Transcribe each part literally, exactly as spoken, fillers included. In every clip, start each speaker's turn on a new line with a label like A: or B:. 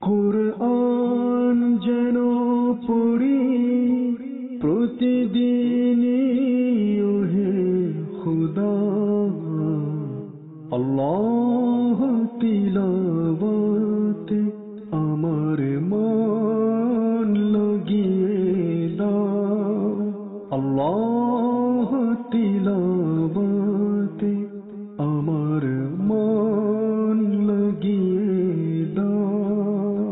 A: কুরআন যেন পড়ি প্রতিদিনই ওহে খুদা, আল্লাহ তিলাওয়াতে আমার মন লাগিয়ে দাও, আল্লাহ তিলাওয়াতে আমার মন লাগিয়ে দাও।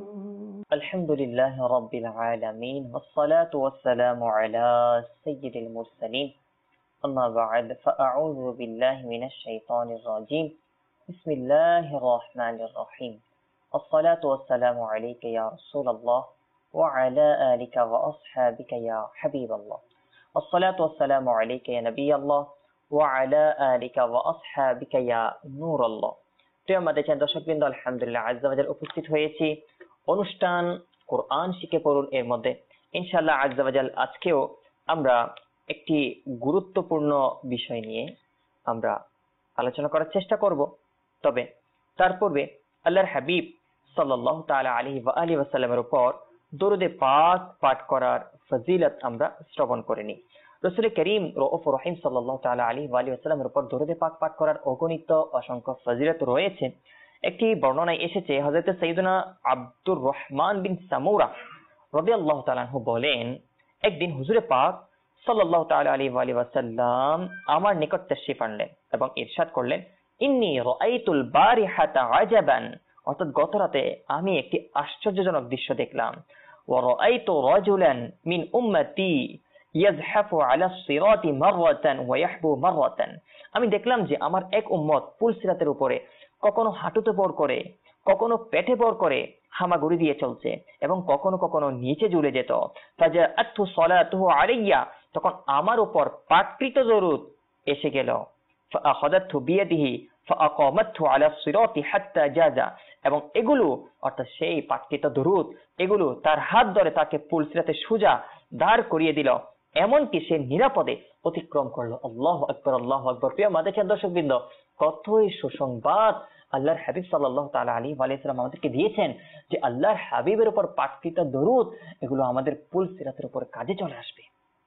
B: আলহামদুলিল্লাহ রাব্বিল আলামিন ওয়াসসালাতু ওয়াসসালামু আলা সাইয়্যিদিল মুরসালিন, আম্মা বা'দ, ফাআউযু বিল্লাহি মিনাশ শাইতানির রাজীম। বিসমিল্লাহির রাহমানির রাহিম। আসসালাতু ওয়াসসালামু আলাইকা ইয়া রাসূলুল্লাহ ওয়া আলা আলিকা ওয়া আসহাবিকা ইয়া হাবিবাল্লাহ। আসসালাতু ওয়াসসালামু আলাইকা ইয়া নবিয়াল্লাহ ওয়া আলা আলিকা ওয়া আসহাবিকা ইয়া নূরাল্লাহ। প্রিয় মাদ্রাসার দর্শকবৃন্দ, আলহামদুলিল্লাহ আজ্জা ওয়া জাল উপস্থিত হয়েছি অনুষ্ঠান কোরআন শিখে পড়ুন এর মধ্যে। ইনশাআল্লাহ আজ্জা ওয়া জাল আজকেও আমরা একটি গুরুত্বপূর্ণ বিষয় নিয়ে আমরা আলোচনা করার চেষ্টা করব। তবে তার পূর্বে আল্লাহর হাবিব সাল্লাল্লাহু তাআলা আলাইহি ওয়া আলিহি ওয়াসাল্লামের উপর দরুদে পাক পাঠ করার ফজিলত আমরা শ্রবণ করে নিই। রাসূল করিম রউফুর রহিম সাল্লাল্লাহু তাআলা আলাইহি ওয়া আলিহি ওয়াসাল্লামের উপর দরুদে পাক পাঠ করার অগণিত অসংখ্য ফজিলত রয়েছে। একটি বর্ণনায় এসেছে, হযরত সাইয়্যিদুনা আব্দুর রহমান বিন সামুরা রাদিয়াল্লাহু তাআলা আনহু বলেন, একদিন হুজুরে পাক সাল্লাল্লাহু তাআলা আলাইহি ওয়া আলিহি ওয়াসাল্লাম আমার নিকট তাশরীফ আনলেন এবং ইরশাদ করলেন, ইন্নী রাআইতুল বারিহাতা আজাবান, অর্থাৎ গত রাতে আমি একটি আশ্চর্যজনক দৃশ্য দেখলাম। ওয়া রাআইতু রাজুলান মিন উম্মতি ইয়াজহাফু আলা সিরাতি মাররাতান ওয়া ইয়াহবু মাররাতান, আমি দেখলাম যে আমার এক উম্মত পুল সিরাতের উপরে কখনো হাঁটুতে ভর করে, কখনো পেটে ভর করে হামাগুড়ি দিয়ে চলছে এবং কখনো কখনো নিচে ঝুলে যেত। ফাজাআতহু সালাতুহু আলাইয়া, তখন আমার উপর পাঠকৃত দরুদ এসে গেল। ফাআখাযাতহু বিয়াদিহি ফাআকামাতহু আলা সিরাতি হাত্তা জাজা, এবং এগুলো অর্থাৎ সেই পাঠকৃত দরুদ এগুলো তার হাত ধরে তাকে পুল সিরাতে সোজা দাঁড় করিয়ে দিল, এমনকি সে নিরাপদে অতিক্রম করলো। আল্লাহু আকবার, আল্লাহু আকবার। প্রিয় মাদ্রাসার দর্শকবৃন্দ, কতই সুসংবাদ আল্লাহর হাবিব সাল্লাল্লাহু তাআলা আলাইহি ওয়া সাল্লাম আমাদেরকে দিয়েছেন যে আল্লাহর হাবিবের উপর পাঠকৃত দরুদ এগুলো আমাদের পুল সিরাতের উপর কাজে চলে আসবে।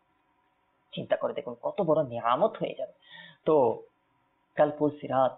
B: চিন্তা করে দেখুন কত বড় নিয়ামত হয়ে যাবে। তো কাল পুল সিরাত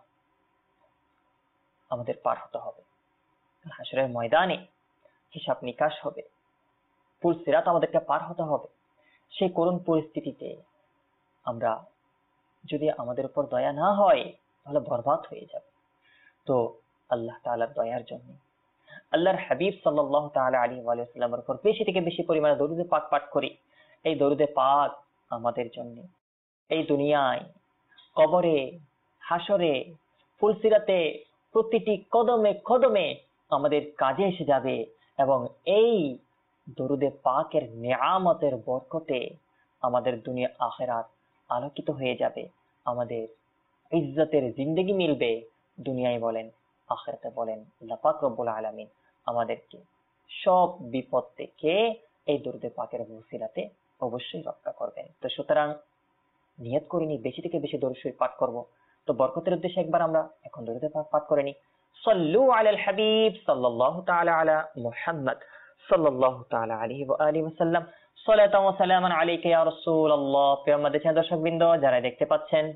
B: আমাদের পার হতে হবে, হাশরের ময়দানে হিসাব নিকাশ হবে, পুল সিরাত আমাদেরকে পার হতে হবে। সেই করুণ পরিস্থিতিতে আমরা যদি আমাদের উপর দয়া না হয় তাহলে বরবাদ হয়ে যাবে। তো আল্লাহ তাআলার দয়ার জন্য আল্লাহর হাবিব সাল্লাল্লাহু তাআলা আলাইহি ওয়া সাল্লামের উপর বেশি থেকে বেশি পরিমাণে দরুদে পাক পাঠ করি। এই দরুদে পাক আমাদের জন্য এই দুনিয়ায়, কবরে, হাসরে, ফুলসিরাতে প্রতিটি কদমে কদমে আমাদের কাজে এসে যাবে এবং এই দরুদে পাকের নিয়ামতের বরকতে আমাদের দুনিয়া আখিরাত আলোকিত হয়ে যাবে, আমাদের ইজ্জতের জিন্দেগি মিলবে। দুনিয়ায় বলেন আখিরাতে বলেন, আল্লাহ পাক রব্বুল আলামিন আমাদেরকে সব বিপদ থেকে এই দরুদে পাকের ওসিলাতে অবশ্যই রক্ষা করবেন। তো সুতরাং নিয়ত করে নি বেশি থেকে বেশি দরুদ শরীফ পাঠ করব। তো বরকতের উদ্দেশ্যে একবার আমরা এখন দরুদে পাক পাঠ করে নি। সাল্লু আলাল হাবিব সাল্লাল্লাহু তাআলা আলা মুহাম্মদ সাল্লাল্লাহু তাআলা আলাইহি ওয়া আলিহি ওয়াসাল্লাম। সালাতু ওয়া সালামান আলাইকা ইয়া রাসূলুল্লাহ। প্রিয় মাদ্রাসার দর্শকবৃন্দ, যারা দেখতে পাচ্ছেন,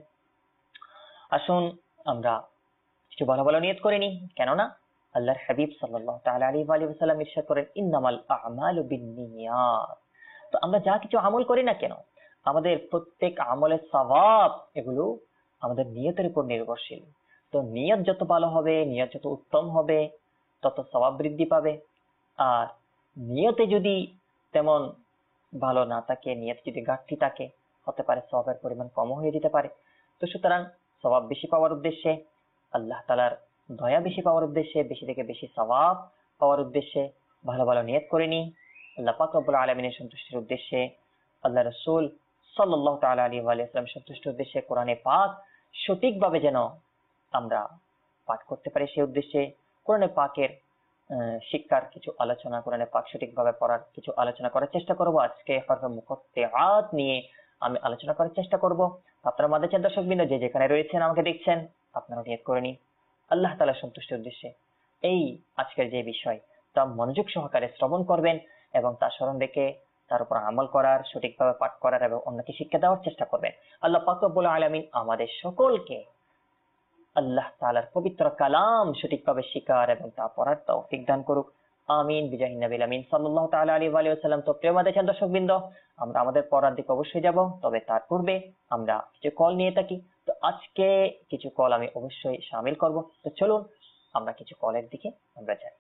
B: আসুন আমরা কিছু ভালো ভালো নিয়ত করে নি, কেননা আল্লাহর হাবিব সাল্লাল্লাহু তাআলা আলাইহি ওয়া আলিহি ওয়াসাল্লাম ইরশাদ করেন, ইন্নামাল আ'মালু বিন্নিয়াত। তো আমরা যা কিছু আমল করি না কেন, আমাদের প্রত্যেক আমলের সওয়াব এগুলো আমাদের নিয়তের উপর নির্ভরশীল। তো নিয়ত যত ভালো হবে, নিয়ত যত উত্তম হবে, তত সওয়াব বৃদ্ধি পাবে। আর নিয়তে যদি তেমন ভালো না থাকে, নিয়ত যদি ঘাটতি থাকে, হতে পারে সওয়াবের পরিমাণ কম হয়ে যেতে পারে। তো সুতরাং সওয়াব বেশি পাওয়ার উদ্দেশ্যে, আল্লাহ তাআলার দয়া বেশি পাওয়ার উদ্দেশ্যে, বেশি থেকে বেশি সওয়াব পাওয়ার উদ্দেশ্যে ভালো ভালো নিয়ত করে নি। আল্লাহ পাক রব্বুল আলামিনের সন্তুষ্টির উদ্দেশ্যে, আল্লাহ রাসূল সাল্লাল্লাহু তাআলা আলাইহি ওয়া সাল্লাম সন্তুষ্টির উদ্দেশ্যে কোরআনে পাক সঠিকভাবে যেন আমরা পাঠ করতে পারি, সেই উদ্দেশ্যে কোরআনে পাকের শিক্ষার কিছু আলোচনা, কোরআনে পাক সঠিকভাবে পড়ার কিছু আলোচনা করার চেষ্টা করব। আজকে হরফে মুকাত্তিআত নিয়ে আমি আলোচনা করার চেষ্টা করব। আপনারা মাদ্রাসার দর্শকবৃন্দ যে যেখানে রয়েছেন, আমাকে দেখছেন, আপনারা নিয়ত করে নিন আল্লাহ তাআলার সন্তুষ্টির উদ্দেশ্যে এই আজকের যে বিষয় দর্শটা মনোযোগ সহকারে শ্রবণ করবেন এবং তা স্মরণ রেখে তার উপর আমল করার, সঠিকভাবে পাঠ করার এবং অন্যকে শিক্ষা দেওয়ার চেষ্টা করবেন। আল্লাহ পাক রব্বুল আলামিন আমাদের সকলকে আল্লাহ তাআলার পবিত্র কালাম সঠিকভাবে শিখার এবং তা পড়ার তৌফিক দান করুক। আমিন বিজাহি নবিল আমিন সাল্লাল্লাহু তাআলা আলাইহি ওয়া আলিহি ওয়াসাল্লাম। তো প্রিয় দেখেন দর্শকবৃন্দ, আমরা আমাদের পড়ার দিকে অবশ্যই যাব, তবে তার পূর্বে আমরা কিছু কল নিয়ে থাকি। তো আজকে কিছু কল আমি অবশ্যই শামিল করব। তো চলুন আমরা কিছু কলের দিকে আমরা যাই।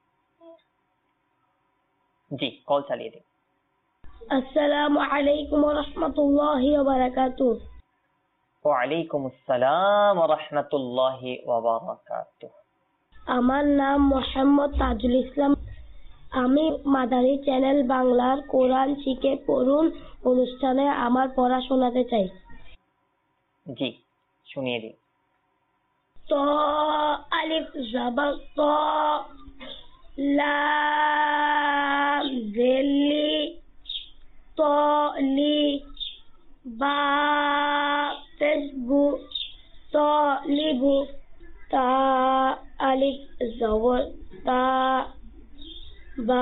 B: জি, কল চালিয়ে দিন।
C: আসসালামু আলাইকুম ওয়া রাহমাতুল্লাহি ওয়া বারাকাতুহু।
B: ওয়া আলাইকুম আসসালাম ওয়া রাহমাতুল্লাহি ওয়া বারাকাতুহু।
C: আমার নাম মোহাম্মদ তাজুল ইসলাম। আমি মাদানী চ্যানেল বাংলার কোরআন শিখে পড়ুন অনুষ্ঠানে আমার পড়া শোনাতে চাই।
B: জি, শুনিয়ে দিন।
C: ত আলিফ জবর ত, লাম জেলি তলি, বা তেসবু তলিবু, তা আলিফ জবর তা, বা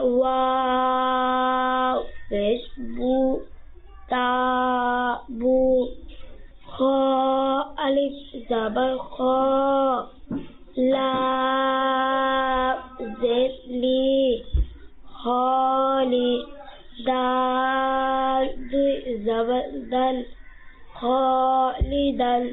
C: ওয়াও তেসবু তাবু, খ আলিফ জবর খ, লাম জেলি হলি, দাল দুই জবর দাল, খালিদান।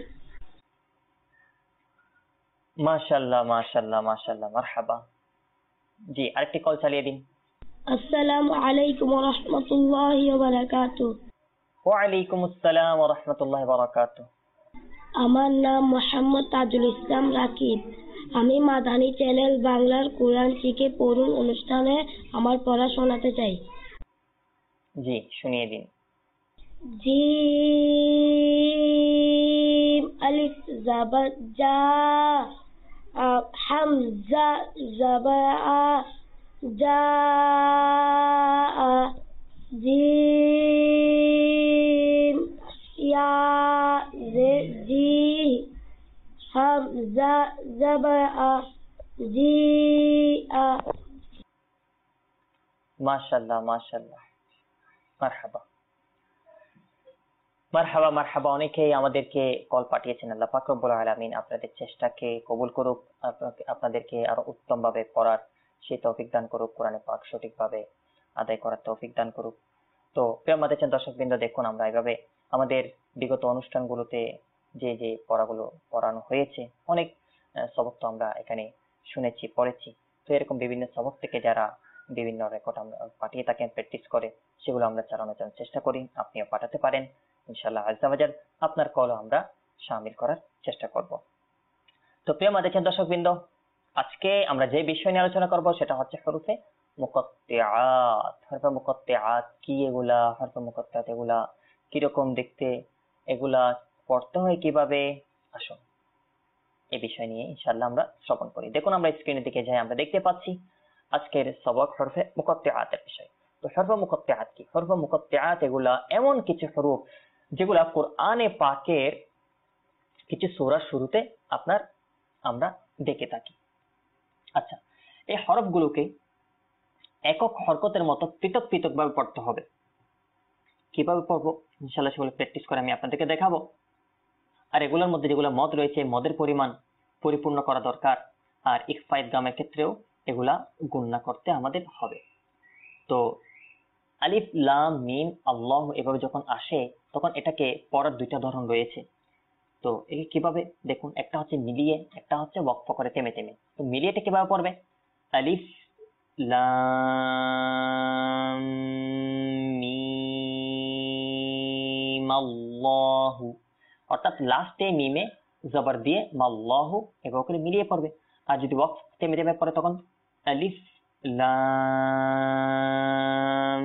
B: মাশাআল্লাহ মাশাআল্লাহ মাশাআল্লাহ, মারহাবা। জি, আরেকটি কল চালিয়ে দিন।
C: আসসালামু আলাইকুম ওয়া রাহমাতুল্লাহি ওয়া বারাকাতুহু।
B: ওয়া আলাইকুম আসসালাম ওয়া রাহমাতুল্লাহি ওয়া বারাকাতুহু।
C: আমার নাম মোহাম্মদ তাজুল ইসলাম রাকিব। আমি মাদানী চ্যানেল বাংলার কোরআন শিখে পড়ুন অনুষ্ঠানে আমার পড়া শোনাতে চাই।
B: জি, শুনিয়ে দিন।
C: জিম আলিফ জবর জা, হামজা জবর আ, জা, জিম ইয়া জি, হামজা জবর আ, জি আ।
B: মাশাআল্লাহ মাশাআল্লাহ, মারহাবা মারহাবা মারহাবা। অনেকেই আমাদেরকে কল পাঠিয়েছেন। আল্লাহ পাক রব্বুল আলামিন আপনাদের চেষ্টাকে কবুল করুক, আপনাকে আপনাদেরকে আরো উত্তম ভাবে পড়ার সেই তৌফিক দান করুক, কোরআনে পাক সঠিকভাবে আদায় করার তৌফিক দান করুক। তো প্রিয় আমাদের দর্শকবৃন্দ, দেখুন আমরা এইভাবে আমাদের বিগত অনুষ্ঠানগুলোতে যে যে পড়াগুলো পড়ানো হয়েছে, অনেক আহ, সবক তো আমরা এখানে শুনেছি, পড়েছি। তো এরকম বিভিন্ন সবক থেকে যারা বিভিন্ন রেকর্ড আমরা পাঠিয়ে থাকেন প্র্যাকটিস করে, সেগুলো আমরা চালানোর জন্য চেষ্টা করি। আপনিও পাঠাতে পারেন, ইনশাআল্লাহ আজ্জা ওয়াজাল আপনার কলও আমরা শামিল করার চেষ্টা করব। তো প্রিয় আমাদের দর্শকবৃন্দ, আজকে আমরা যে বিষয় নিয়ে আলোচনা করব সেটা হচ্ছে হরফে মুকাত্তিআত। হরফে মুকাত্তিআত কি, এগুলা হরফে মুকাত্তিআত এগুলা কিরকম দেখতে, এগুলা পড়তে হয় কিভাবে, আসুন এই বিষয় নিয়ে ইনশাআল্লাহ আমরা শ্রবণ করি। দেখুন আমরা স্ক্রিনের দিকে যাই, আমরা দেখতে পাচ্ছি আজকের সবক হরফে মুকাত্তিআতের বিষয়। তো হরফে মুকাত্তিআত কি? হরফে মুকাত্তিআত এগুলা এমন কিছু হরফ যেগুলা কোরআনে পাকের কিছু সূরার শুরুতে আপনার আমরা দেখে থাকি। আচ্ছা, এই হরফগুলোকে একক হরকতের মতো পৃথক পৃথক ভাবে পড়তে হবে। কিভাবে পড়বো ইনশাআল্লাহ সেগুলো প্র্যাকটিস করে আমি আপনাদেরকে দেখাবো। আর এগুলোর মধ্যে যেগুলো মদ রয়েছে, মদের পরিমাণ পরিপূর্ণ করা দরকার। আর ইখফা ইদগামের ক্ষেত্রেও এগুলা গণনা করতে আমাদের হবে। তো আলিফ লাম মিম আল্লাহ এভাবে যখন আসে তখন এটাকে পড়ার দুইটা ধরন রয়েছে। তো এই কিভাবে দেখুন, একটা হচ্ছে মিলিয়ে, একটা হচ্ছে ওয়াকফ করে থেমে থেমে। তো মিলিয়েটা কিভাবে পড়বে? আলিফ লাম মিম আল্লাহু, অর্থাৎ লাস্টে মিমে জবর দিয়ে মাল্লাহু এভাবে করে মিলিয়ে পড়বে। আর যদি ওয়াকফ থেমে থেমে পড়ে তখন আলিফ লাম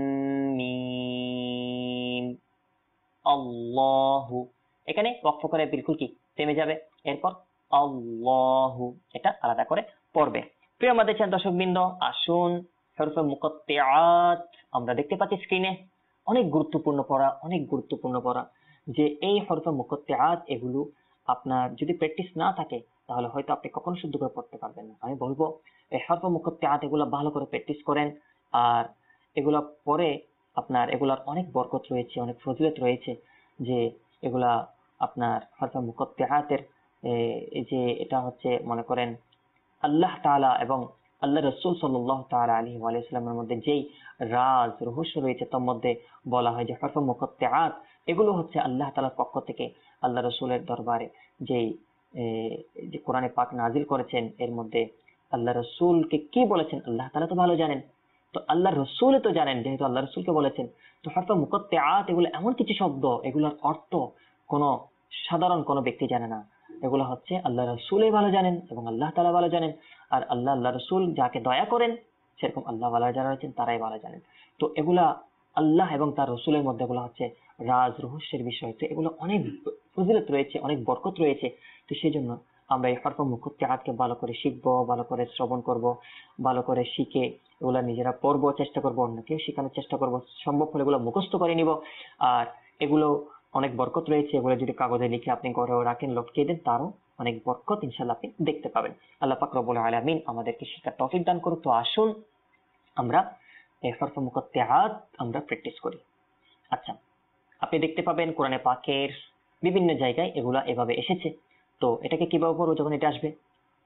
B: মিম আল্লাহু, এখানে ওয়াকফ করে বিলকুল কি থেমে যাবে, এরপর আল্লাহু এটা আলাদা করে পড়বে। প্রিয় আমাদের দর্শকবৃন্দ, আসুন হরফে মুকাত্তিআত আমরা দেখতে পাচ্ছি স্ক্রিনে। অনেক গুরুত্বপূর্ণ পড়া, অনেক গুরুত্বপূর্ণ পড়া, যে এই হরফে মুকাত্তিআত এগুলো আপনার যদি প্র্যাকটিস না থাকে তাহলে হয়তো আপনি কখনো শুদ্ধ করে পড়তে পারবেন না। আমি বলবো এই হরফ মুকাত্তাআত এগুলো ভালো করে প্র্যাকটিস করেন। আর এগুলা পরে আপনার এগুলার অনেক বরকত রয়েছে, অনেক ফজিলত রয়েছে, যে এগুলা আপনার হরফ মুকাত্তাআতের এই যে এটা হচ্ছে মনে করেন আল্লাহ তাআলা এবং আল্লাহ রাসূল সাল্লাল্লাহু তাআলা আলাইহি ওয়া সাল্লামের মধ্যে যেই রাজ রহস্য রয়েছে তার মধ্যে বলা হয় যে হরফ মুকাত্তাআত এগুলো হচ্ছে আল্লাহ তাআলার পক্ষ থেকে আল্লাহ রাসূলের দরবারে যেই যে কোরআনে পাক নাজিল করেছেন, এর মধ্যে আল্লাহ রাসূলকে কি বলেছেন আল্লাহ তাআলা তো ভালো জানেন, তো আল্লাহ রাসূল তো জানেন, যেহেতু আল্লাহ রাসূলকে বলেছেন। তো হরফ মুকাত্তাআত এগুলো এমন কিছু শব্দ, এগুলোর অর্থ কোনো সাধারণ কোনো ব্যক্তি জানে না। এগুলো হচ্ছে আল্লাহ রাসূলই ভালো জানেন এবং আল্লাহ তাআলা ভালো জানেন। আর আল্লাহ আল্লাহ রাসূল যাকে দয়া করেন সেরকম আল্লাহ ভালো যারা রয়েছেন তারাই ভালো জানেন। তো এগুলা আল্লাহ এবং তার রাসূলের মধ্যে এগুলো হচ্ছে রাজ রহস্যের বিষয়। তো এগুলো অনেক ফজিলত রয়েছে, অনেক বরকত রয়েছে। তো সেই জন্য আমরা এই হরফ মুকাত্তাআতকে ভালো করে শিখবো, ভালো করে শ্রবণ করব, ভালো করে শিখে এগুলা নিজেরা পড়বো, চেষ্টা করবো, অন্যকেও শেখানোর চেষ্টা করবো, সম্ভব হলে এগুলো মুখস্থ করে নিব। আর এগুলো অনেক বরকত রয়েছে, এগুলো যদি কাগজে লিখে আপনি ঘরেও রাখেন, লটকিয়ে দেন, তারও অনেক বরকত ইনশাআল্লাহ আপনি দেখতে পাবেন। আল্লাহ পাক রব্বুল আলামিন আমাদেরকে শিক্ষার তৌফিক দান করুক। তো আসুন আমরা এই হরফ মুকাত্তাআত আমরা প্র্যাকটিস করি। আচ্ছা, আপনি দেখতে পাবেন কোরআনে পাকের বিভিন্ন জায়গায় এগুলা এভাবে এসেছে। তো এটাকে কিভাবে পড়বো? যখন এটা আসবে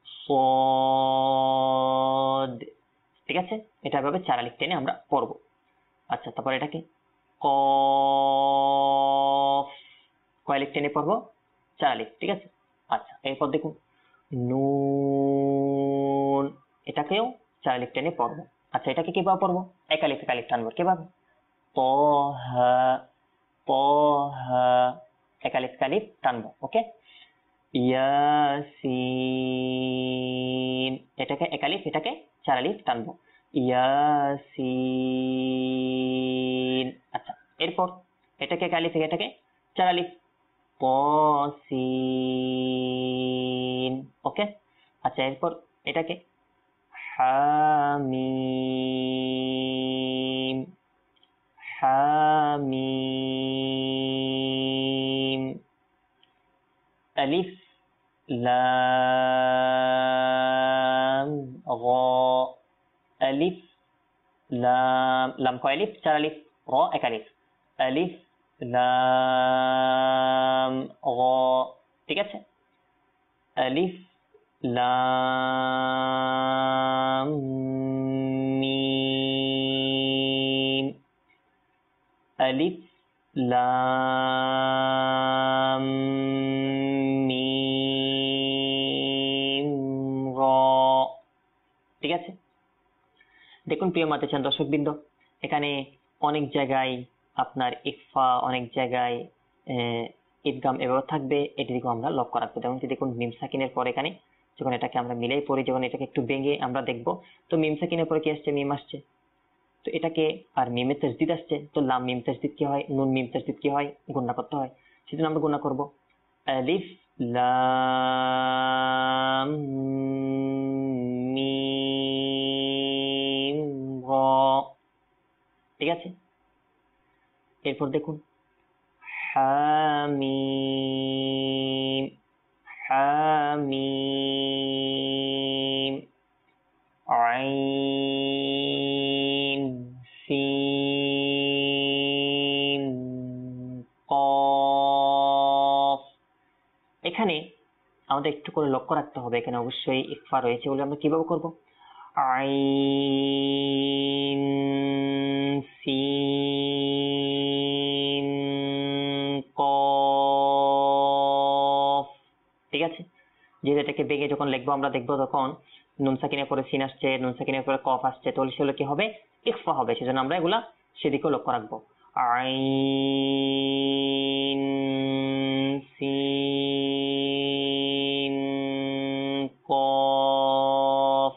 B: সদ, ঠিক আছে, এটা এভাবে চার আলিফ টেনে আমরা পড়বো। আচ্ছা, তারপর এটাকে কফ, কয় আলিফ টেনে পড়বো? চার আলিফ, ঠিক আছে। আচ্ছা, এরপর দেখুন নুন, এটাকেও চার আলিফ টেনে পড়বো। আচ্ছা, এটাকে কিভাবে পড়বো? এক আলিফ এক আলিফ টানবো, কিভাবে? তহা, তহা, এক আলিফ এক আলিফ টানবো, ওকে। ইয়াসিন, এটাকে এক আলিফ, এটাকে চার আলিফ টানবো, ইয়াসিন। আচ্ছা, এরপর এটাকে এক আলিফ, এটাকে চার আলিফ, তাসিন, ওকে। আচ্ছা, এরপর এটাকে হামিম, হামিম, আলিফ লাম র, আলিফ লাম, লাম কয় আলিফ? চার আলিফ, র এক আলিফ, আলিফ লাম র, ঠিক আছে। আলিফ লাম মিম, আলিফ লাম মিম র, ঠিক আছে। দেখুন প্রিয় মাতাচান দর্শকবৃন্দ, এখানে অনেক জায়গায় আপনার ইকফা, অনেক জায়গায় ঈদগাম এভাবে থাকবে, এটি দিকেও আমরা লক্ষ্য রাখবো। যেমন দেখুন মিম সাকিনের পর এখানে যখন এটাকে আমরা মিলাই পড়ি, যখন এটাকে একটু ভেঙে আমরা দেখবো, তো মিম সাকিনের পরে কি আসছে? মিম আসছে। তো এটাকে আর মিমের তাসদিদ আসছে, তো লাম মিম তাসদিদ কি হয়? নুন মিম তাসদিদ কি হয়? গুণা করতে হয়। সেজন্য আমরা গুণা করবো আলিফ লাম মিম র, ঠিক আছে। এরপর দেখুন হামিম, হামিম, আইন সিন কফ। এখানে আমাদের একটু করে লক্ষ্য রাখতে হবে, এখানে অবশ্যই ইকফা রয়েছে বলে আমরা কিভাবে করব? আইন সিন কফ, ঠিক আছে। যেহেতু এটাকে বেগে যখন লিখবো আমরা দেখবো, তখন নুন সাকিনের পরে সিন আসছে, নুন সাকিনের পরে কফ আসছে, তাহলে সেগুলো কি হবে? ইকফা হবে। সেজন্য আমরা এগুলা সেদিকেও লক্ষ্য রাখবো। আইন সিন কফ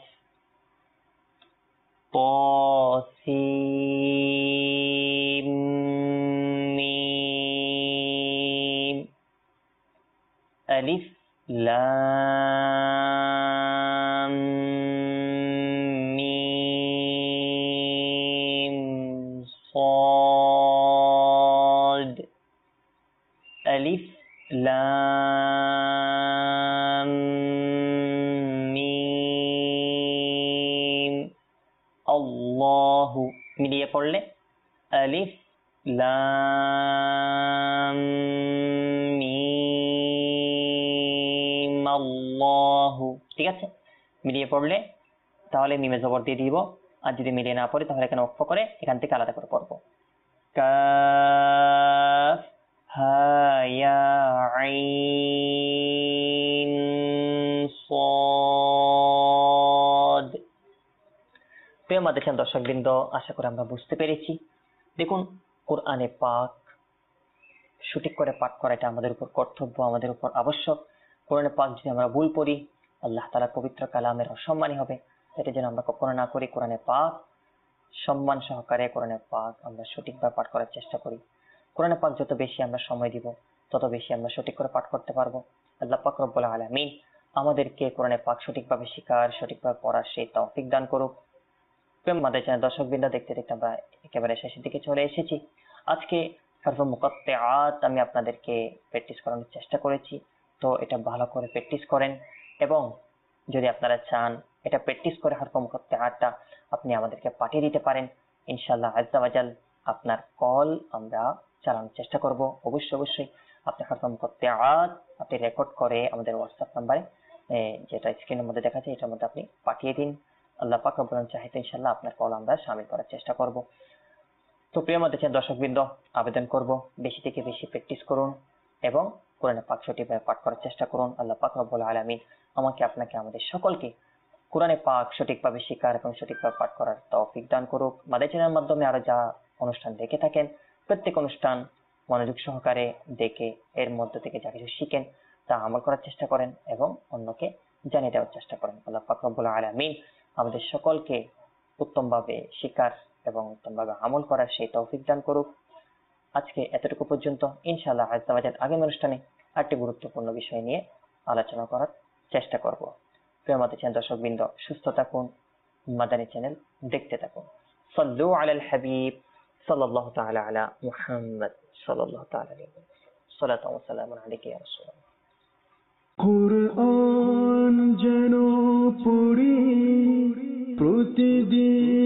B: তাসিন মিম, আলিফ লাম মিম صاد, আলিফ লাম মিম আল্লাহু মিলিয়ে পড়লে আলিফ লাম মিম আল্লাহু। ঠিক আছে, মিলিয়ে পড়লে তাহলে মিমে জবর দিয়ে দিব, আর যদি মিলিয়ে না পড়ে তাহলে এখানে ওয়াকফ করে এখান থেকে আলাদা করে পড়বো। কাফ হা ইয়া আইন সাদ। প্রিয় মাদ্রাসার দর্শকবৃন্দ, আশা করি আমরা বুঝতে পেরেছি। দেখুন, কোরআনে পাক সঠিক করে পাঠ করা এটা আমাদের উপর কর্তব্য, আমাদের উপর আবশ্যক। কোরআনে পাক যদি আমরা ভুল পড়ি আল্লাহ তাআলার পবিত্র কালামের অসম্মানই হবে। এটা যেন আমরা কখনো না করি। কোরআনে পাক সম্মান সহকারে কোরআনে পাক আমরা সঠিকভাবে পাঠ করার চেষ্টা করি। কোরআনে পাক যত বেশি আমরা সময় দিব তত বেশি আমরা সঠিক করে পাঠ করতে পারবো। আল্লাহ পাক রব্বুল আলামিন আমাদেরকে কোরআনে পাক সঠিকভাবে শেখার, সঠিকভাবে পড়ার সেই তৌফিক দান করুক। প্রিয় মাদ্রাসার দর্শকবৃন্দ, দেখতে দেখতে আমরা একেবারে শেষের দিকে চলে এসেছি। আজকে হরফে মুকাত্তিআত আমি আপনাদেরকে প্র্যাকটিস করানোর চেষ্টা করেছি, তো এটা ভালো করে প্র্যাকটিস করেন। এবং যদি আপনারা চান এটা প্র্যাকটিস করে হরফে মুকাত্তিআতটা আপনি আমাদেরকে পাঠিয়ে দিতে পারেন। ইনশাআল্লাহ আজ্জা ওয়াজাল আপনার কল আমরা চালানোর চেষ্টা করব। অবশ্যই অবশ্যই আপনি হরফে মুকাত্তিআত আপনি রেকর্ড করে আমাদের হোয়াটসঅ্যাপ নাম্বারে, যেটা স্ক্রিনের মধ্যে দেখা যায়, এটার মধ্যে আপনি পাঠিয়ে দিন। আল্লাহ পাক রব্বুল আলামিন চাইলে ইনশাআল্লাহ আপনার কল আমরা শামিল করার চেষ্টা করব। তো প্রিয় মাদ্রাসার দর্শকবৃন্দ, আবেদন করব বেশি থেকে বেশি প্র্যাকটিস করুন এবং কোরআনে পাক সঠিকভাবে পাঠ করার চেষ্টা করুন। আল্লাহ পাক রব্বুল আলামিন আমাকে আপনাকে আমাদের সকলকে কোরআনে পাক সঠিকভাবে শেখার এবং সঠিকভাবে পাঠ করার তৌফিক দান করুক। মাদ্রাসার মাধ্যমে আরো যা অনুষ্ঠান দেখে থাকেন প্রত্যেক অনুষ্ঠান মনোযোগ সহকারে দেখে এর মধ্য থেকে যা কিছু শিখেন তা আমল করার চেষ্টা করেন এবং অন্যকে জানিয়ে দেওয়ার চেষ্টা করেন। আল্লাহ পাক রব্বুল আলামিন আমাদের সকলকে উত্তমভাবে শিখার এবং উত্তমভাবে আমল করার সেই তৌফিক দান করুক। আজকে এতটুকু পর্যন্ত। ইনশাআল্লাহ আজ্জা ওয়াজাল আগামী অনুষ্ঠানে আরেকটি গুরুত্বপূর্ণ বিষয় নিয়ে আলোচনা করার চেষ্টা করব। প্রিয় মাদ্রাসার দর্শকবৃন্দ, সুস্থ থাকুন, মাদানী চ্যানেল দেখতে থাকুন। সাল্লু আলাল হাবিব সাল্লাল্লাহু তাআলা আলা মুহাম্মদ সাল্লাল্লাহু তাআলা আলাইহি ওয়া সাল্লাম। সালাতু ওয়া সালামু আলাইকা ইয়া রাসূলুল্লাহ।
A: কোরআন যেন পড়ি প্রতিদিন